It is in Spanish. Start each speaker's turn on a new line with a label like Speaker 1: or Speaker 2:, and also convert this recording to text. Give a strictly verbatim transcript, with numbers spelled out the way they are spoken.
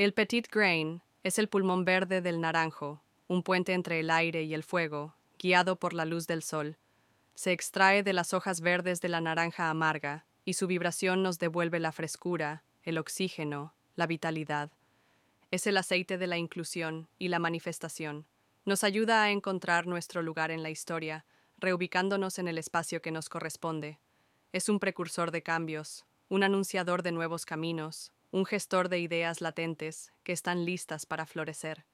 Speaker 1: El petit grain es el pulmón verde del naranjo, un puente entre el aire y el fuego, guiado por la luz del sol. Se extrae de las hojas verdes de la naranja amarga, y su vibración nos devuelve la frescura, el oxígeno, la vitalidad. Es el aceite de la inclusión y la manifestación. Nos ayuda a encontrar nuestro lugar en la historia, reubicándonos en el espacio que nos corresponde. Es un precursor de cambios, un anunciador de nuevos caminos, un gestor de ideas latentes que están listas para florecer.